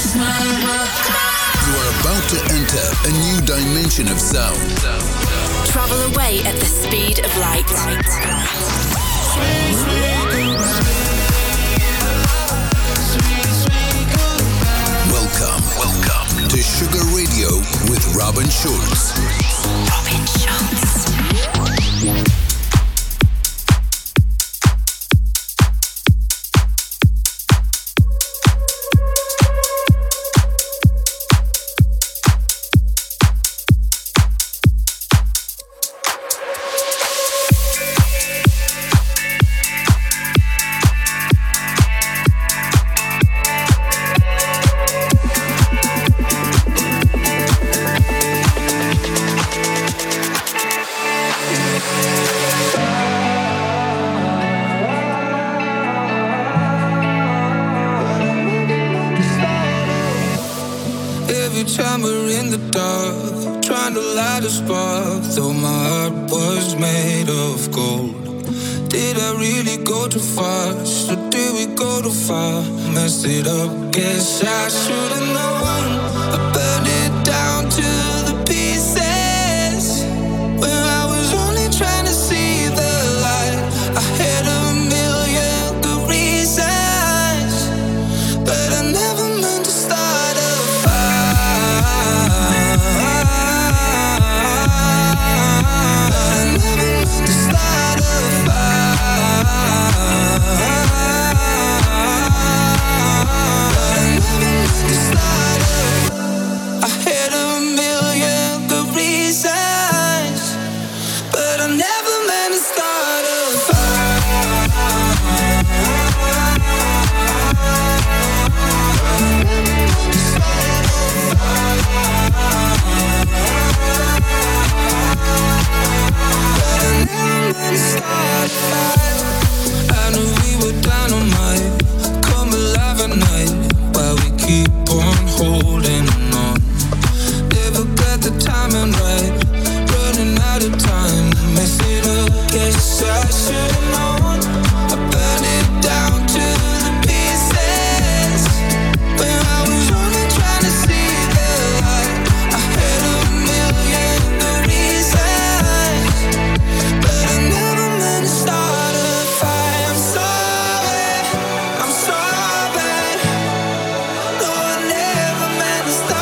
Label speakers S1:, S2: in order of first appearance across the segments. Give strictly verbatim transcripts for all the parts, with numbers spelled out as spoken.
S1: You are about to enter a new dimension of sound.
S2: Travel away at the speed of light.
S1: Welcome, welcome to Sugar Radio with Robin Schulz.
S2: Robin Schulz.
S3: Time we're in the dark, trying to light a spark, though my heart was made of gold. Did I really go too fast, or did we go too far? Messed it up, guess I should've known. I burned it down to the pieces, where I was only trying to see the light. I had a million good reasons, but I never meant to start a I knew we were dynamite, come alive at night, while we keep on holding on. Never got the timing right, running out of time, mess it up, guess I should've known. I burned it down to the pieces, when I was only trying to see the light. I had a million good reasons, but I never meant to start a fight. I'm sorry, I'm sorry. No, I never meant to start.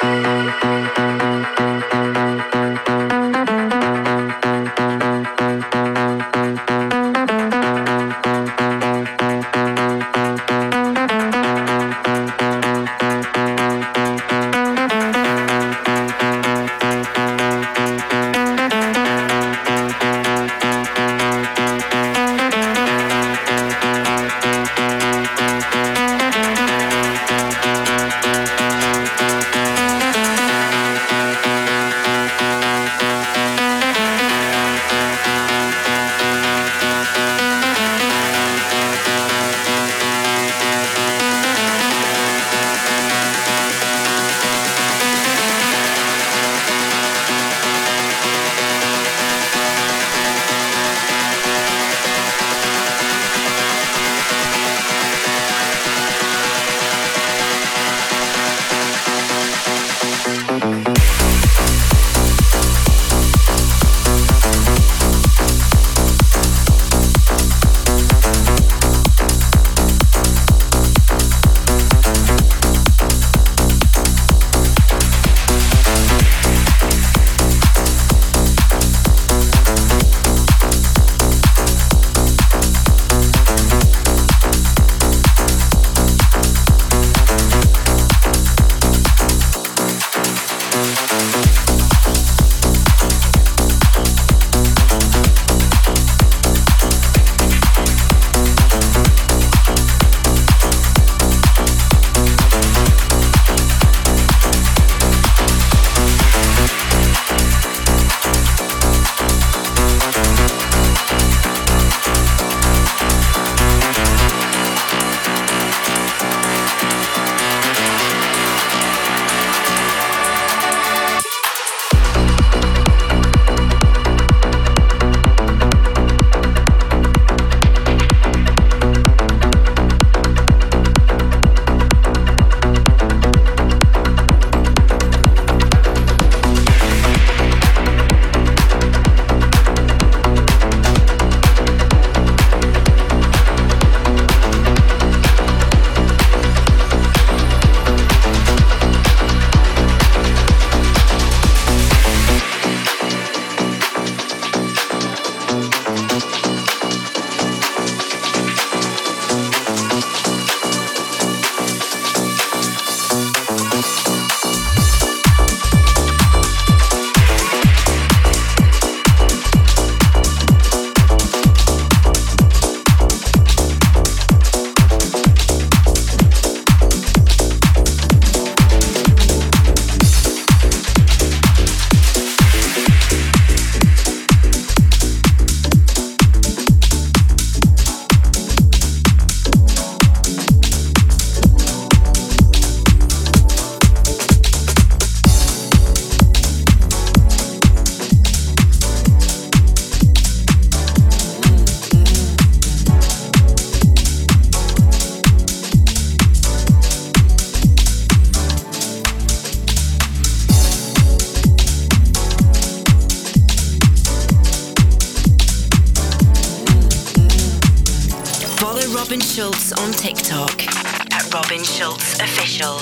S2: Robin Schulz on TikTok at Robin Schulz Official.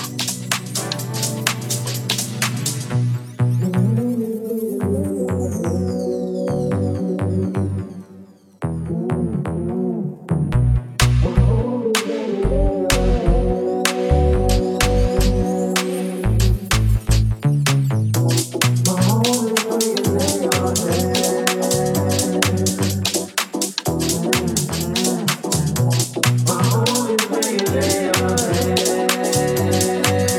S3: Yeah.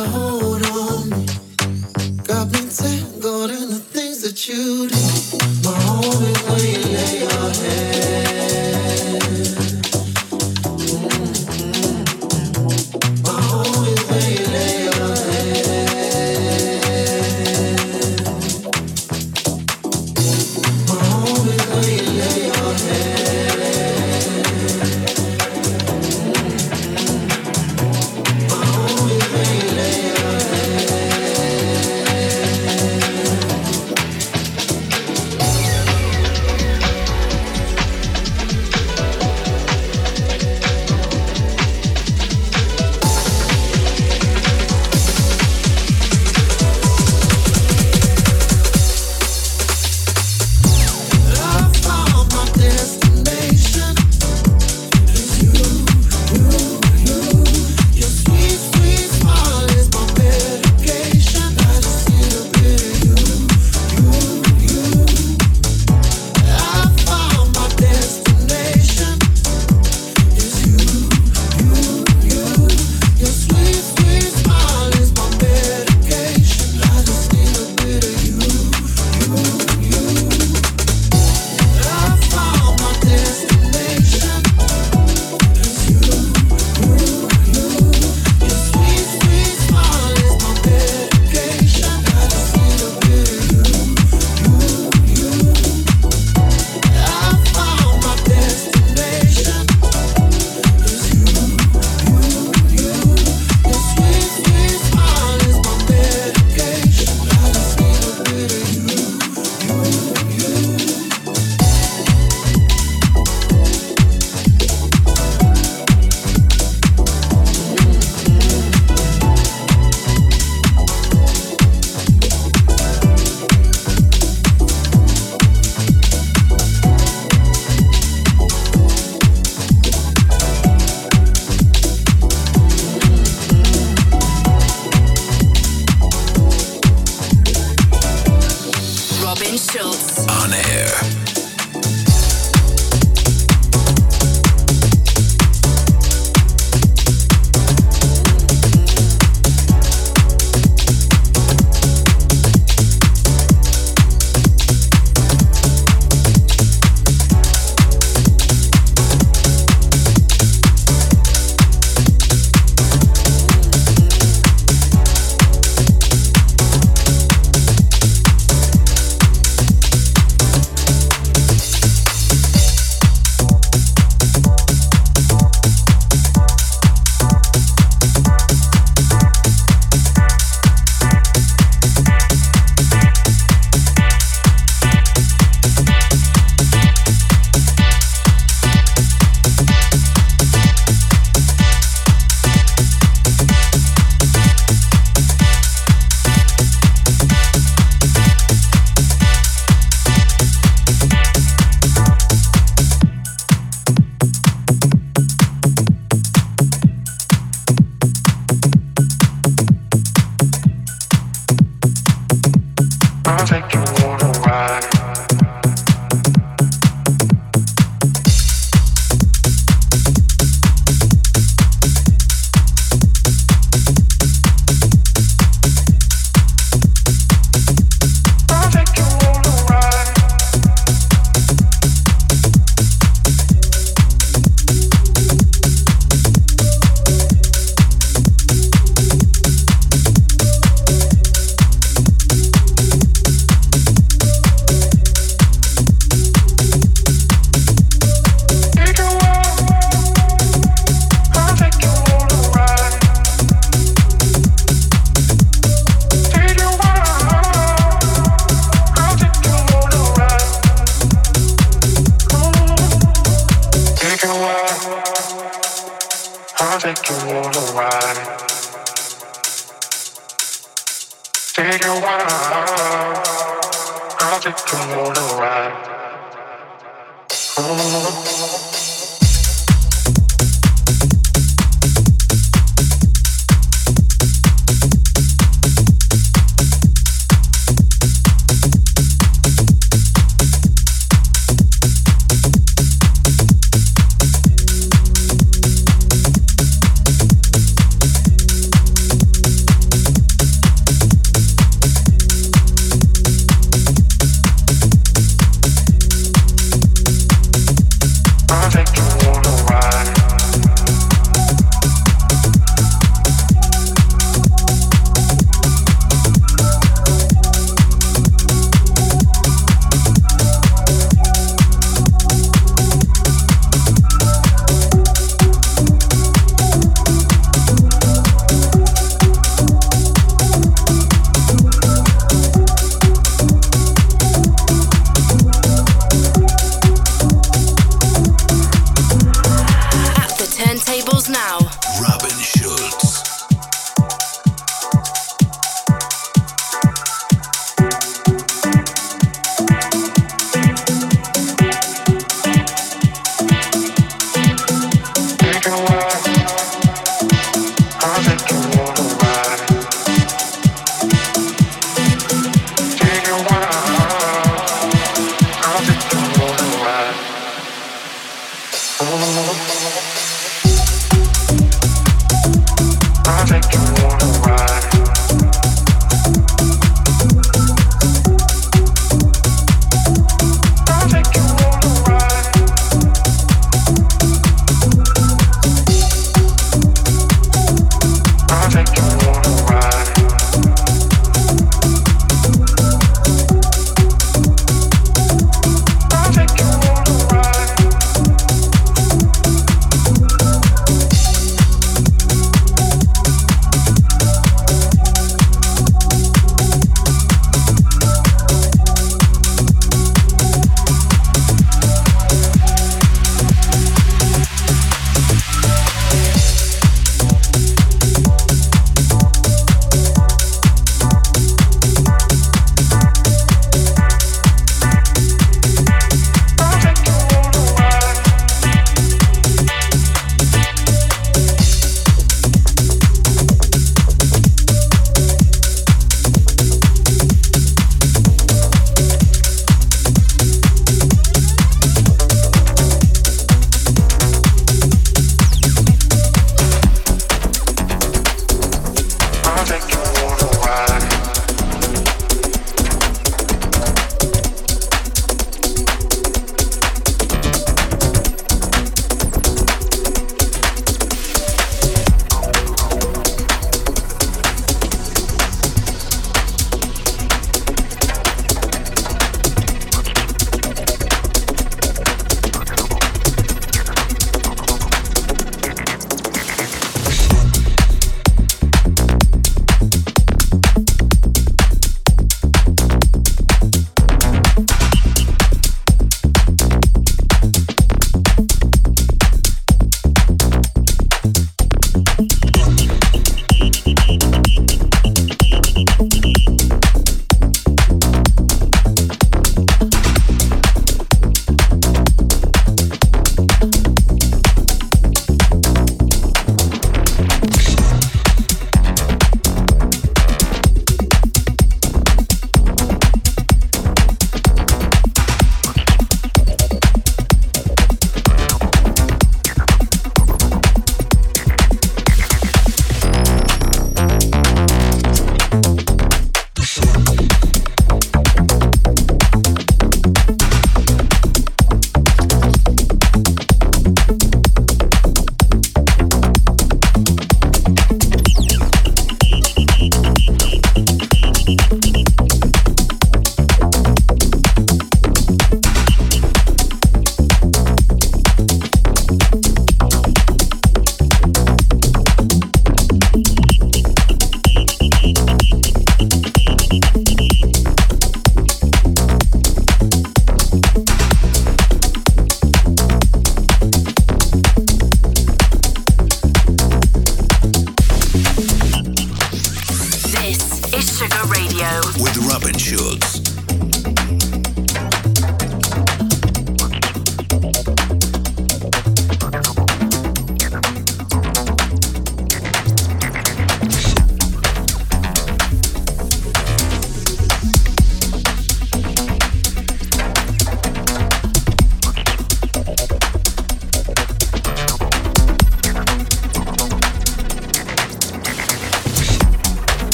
S4: hold on me. Got me tangled in the things that you do. My home is where you lay your head. Mm-hmm. My home is where you lay your head. My home is where you lay your head. My home is where you lay your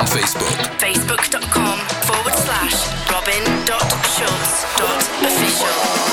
S1: on Facebook.
S2: Facebook.com forward slash robin.schultz.official.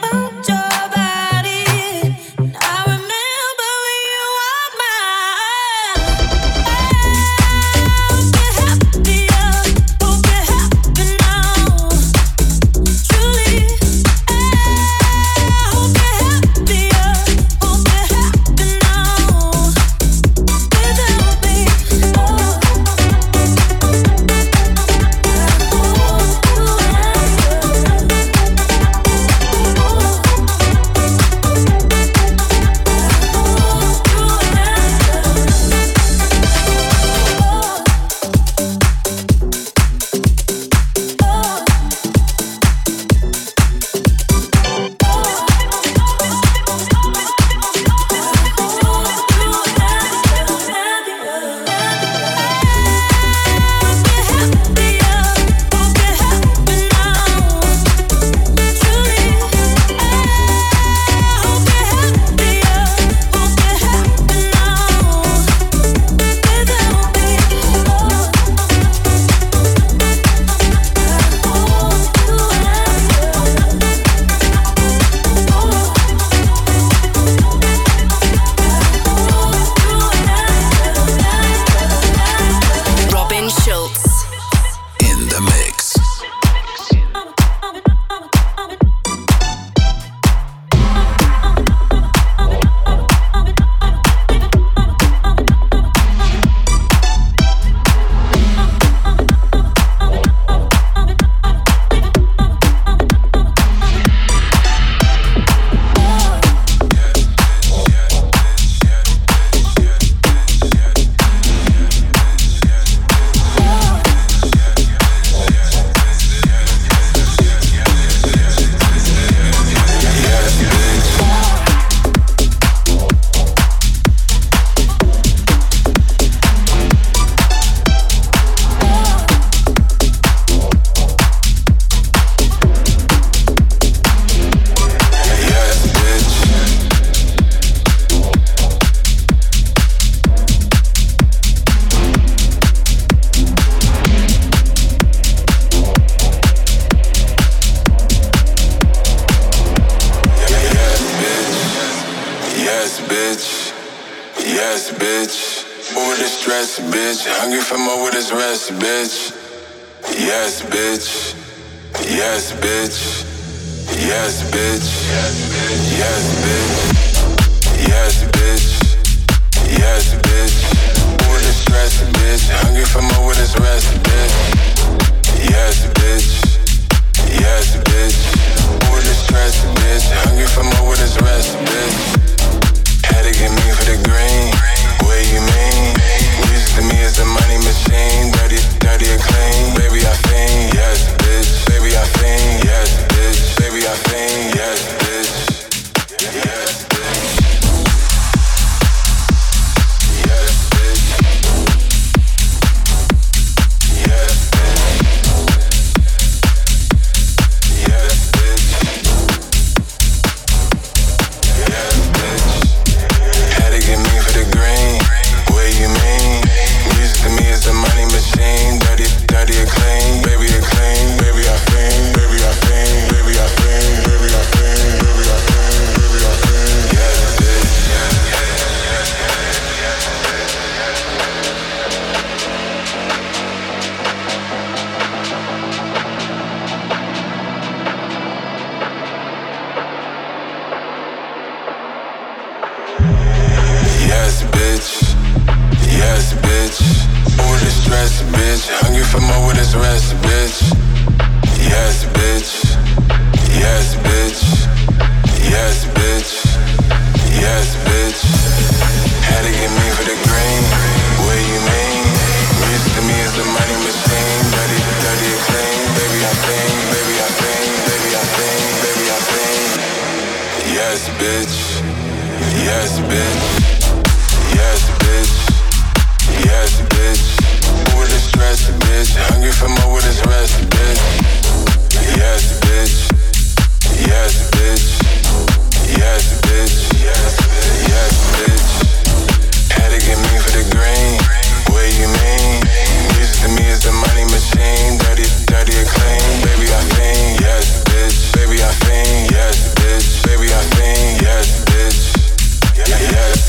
S5: I remember when you were mine.
S3: bitch. Over the stress, bitch. Hungry for more with this rest, bitch. Yes, bitch. Yes, bitch. Yes, bitch. Yes, bitch. Yes, bitch. Yes, bitch. Over the stress, bitch. Hungry for more with this rest, bitch. Yes, bitch. Yes, bitch. Over the stress, bitch. Hungry for more with this rest, bitch. Had to get me for the green. What you mean? Music to me is a money machine. Dirty, dirty or clean. Baby, I fiend. Yes, bitch. Baby, I fiend. Yes, bitch. Baby, I fiend. Yes, bitch. Yes, bitch. Yes, bitch. Yes, bitch. Yes, bitch. Yes, bitch. Had to get me for the green. What you mean? Music to me is a money machine. Dirty, dirty or clean. Baby, or clean. Baby, I fiend. Baby, I fiend. Baby, I fiend. Baby, I fiend. Baby, I fiend. Baby, I fiend. Yes, bitch. Yes, bitch. Yes, bitch. Over the stress, bitch. Hungry for more with this rest, bitch. Yes, bitch. Yes, bitch. Yes, bitch. Yes, bitch. Had to get me for the green. What you mean? Music to me is a money machine. Dirty, dirty or clean. Baby, I fiend. Baby, I fiend. Baby, I fiend. Baby, I fiend. Yes, bitch. Yes, bitch. Yes, bitch. Yes, bitch. Over the stress, bitch. Hungry for more with this rest, bitch. Yes, bitch. Yes, bitch. Yes, bitch. Yes, bitch. Yes, bitch. Had to get me for the green. What you mean? Music to me is a money machine. Dirty, dirty or clean. Baby, I fiend. Yes, bitch. Baby, I fiend. Yes, bitch. Baby, I fiend. Yes, bitch. Yes.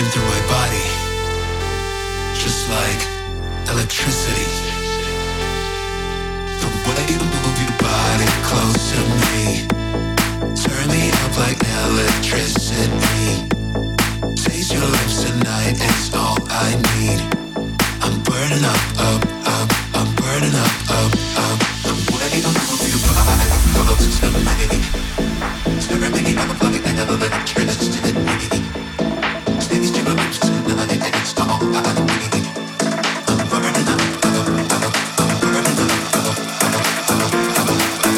S3: through my body, just like electricity. The way you move your body close to me, turn me up like electricity. Taste your lips tonight, it's all I need. I'm burning up, up, up, I'm burning up, up, up. The way you move your body close to me, turn me up like electricity. Taste your lips tonight, it's all I need. I'm burning up, up, up, I'm burning up, up, up, up,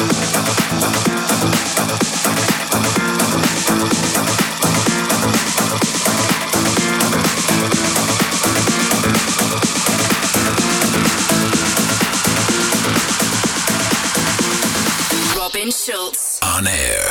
S2: Robin Schulz.
S1: On air.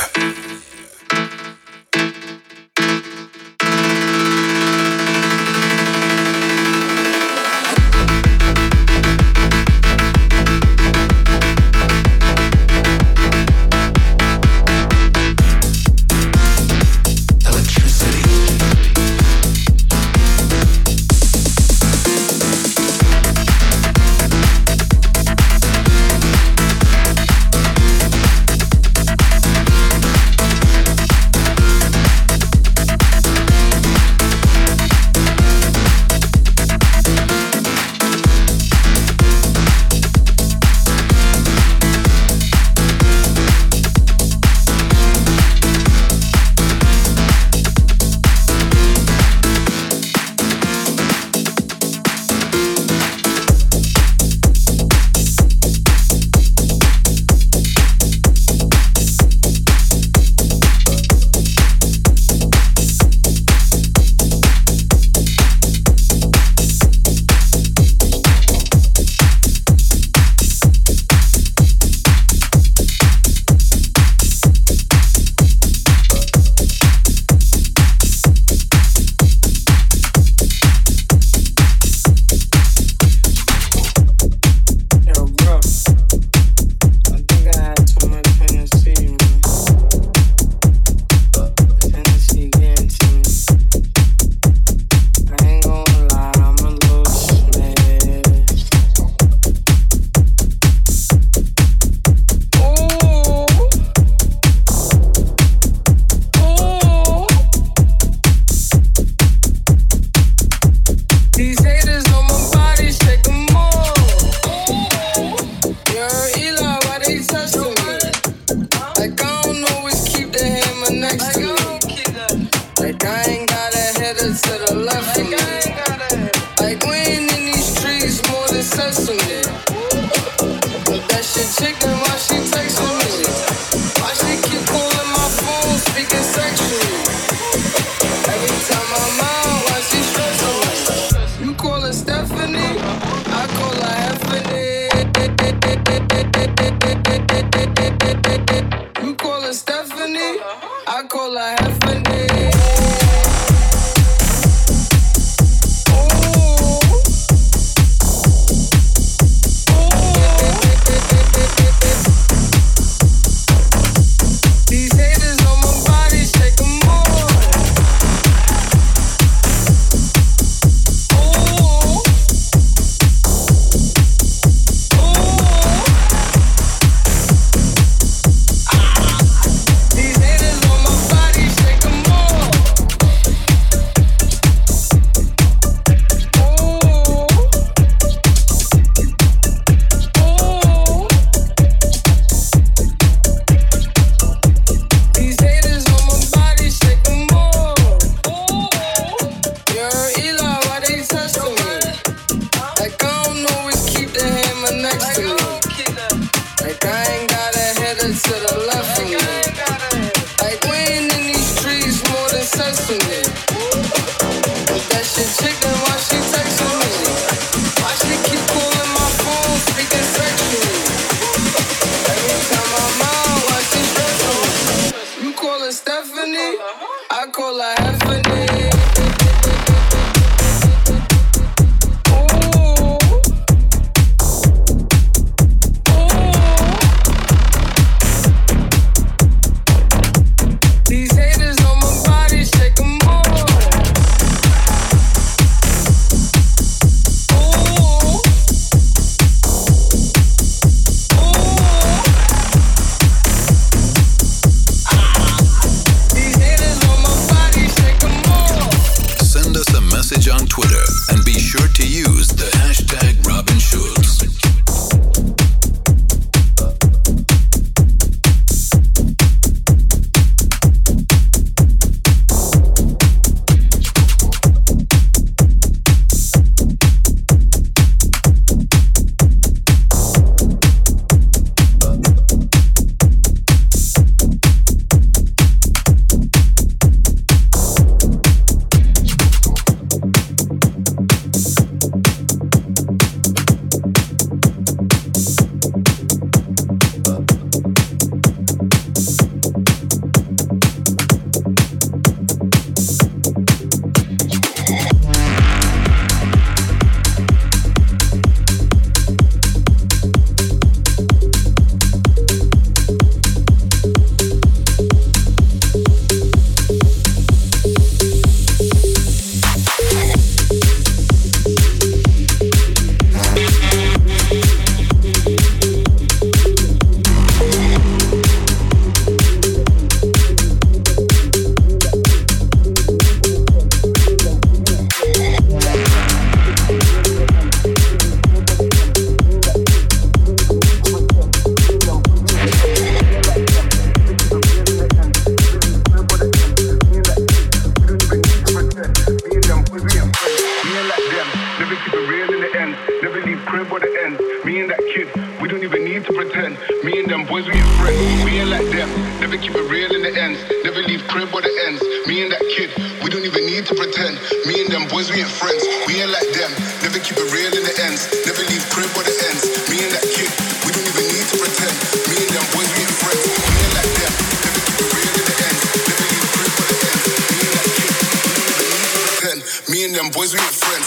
S5: pretend. Me and them boys, we ain't friends. We ain't like them. Never keep it real in the ends. Never leave crib or the ends. Me and that kid, we don't even need to pretend. Me and them boys, we ain't friends. We ain't like them. Never keep it real in the ends. Never leave crib or the ends. Me and that kid, we don't even need to pretend. Me and them boys, we ain't friends. We ain't like them. Never keep it real in the ends. Never leave crib or the ends. Me and that kid, we don't even need to pretend. Me and them boys, we ain't friends.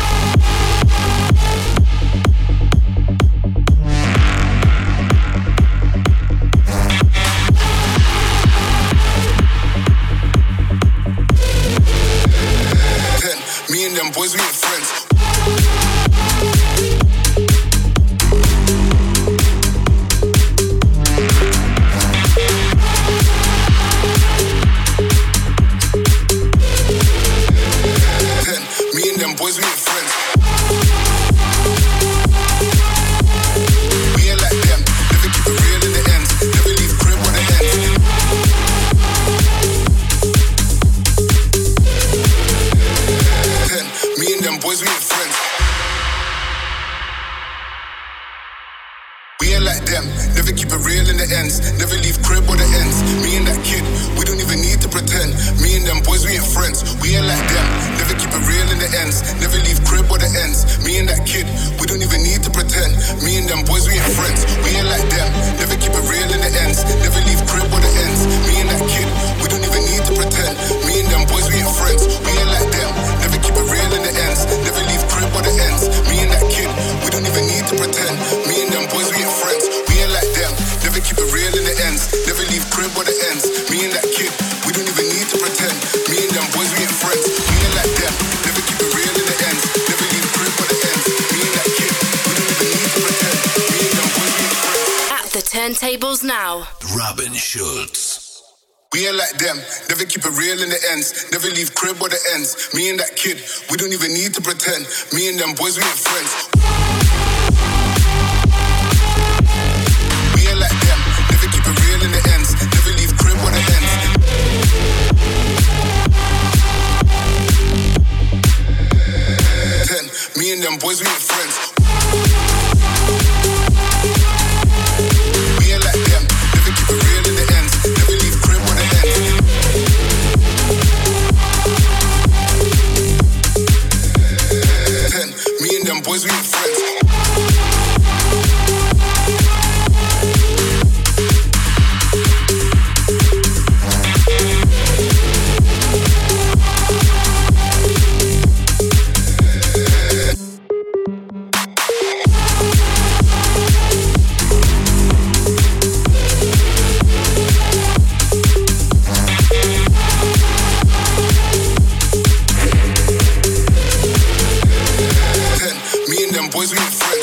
S5: Me and them boys, we ain't friends. Me and them boys, we ain't friends. We ain't like them. Never keep it real in the ends. Never leave crib on the ends. Me and them boys, we ain't friends. We ain't like them, never keep it real in the ends. Never leave crib or the ends. Me and that kid, we don't even need to pretend. Me and them boys, we ain't friends. We ain't like them, never keep it real in the ends. Never leave crib or the ends. Me and that kid, we don't even need to pretend. Me and them boys, we ain't friends. We ain't like them, never keep it real in the ends. Never leave crib or the ends. Me and that kid, we don't even need to pretend. Me and them boys, we ain't friends. We ain't like them, never keep it real in the ends. Never leave crib or the ends. Me and that kid, we don't even need to pretend. Me and them boys, we ain't friends. We ain't like them, never keep it real in the ends. Never leave crib or the ends. Me and that kid, we don't even need to pretend. Me and them boys, we ain't friends. We ain't like them, never keep it real in the ends. Never leave crib or the ends. Me and that kid, we don't even need to pretend. Me and them boys, we ain't friends.
S2: At the turntables now,
S1: Robin Schulz.
S5: We ain't like them, never keep it real in the ends. Never leave crib or the ends. Me and that kid, we don't even need to pretend. Me and them boys, we ain't friends. We ain't like them, never keep it real in the ends. Never leave crib or the ends. Ten, me and them boys, we ain't friends. We ain't like them, never keep it real in the ends. Never leave crib or the ends. Ten, me and them boys, we ain't friends. Boys, we ain't friends.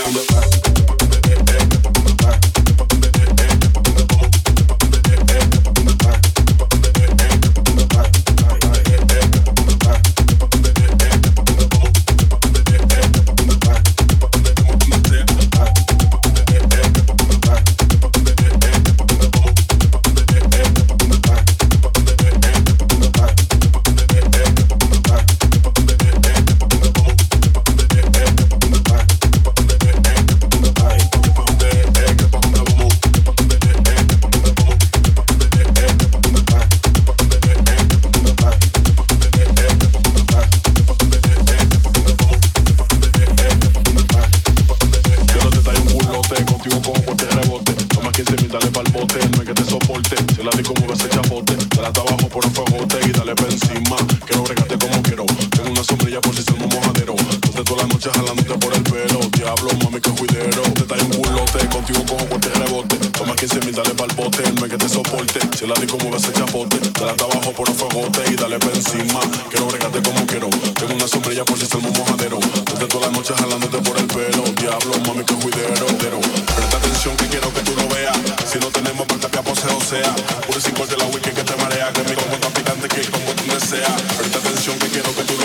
S6: sea, puro sin corte la wiki que te marea, que mi combo tan picante que el combo tú deseas. Presta atención que quiero que tú lo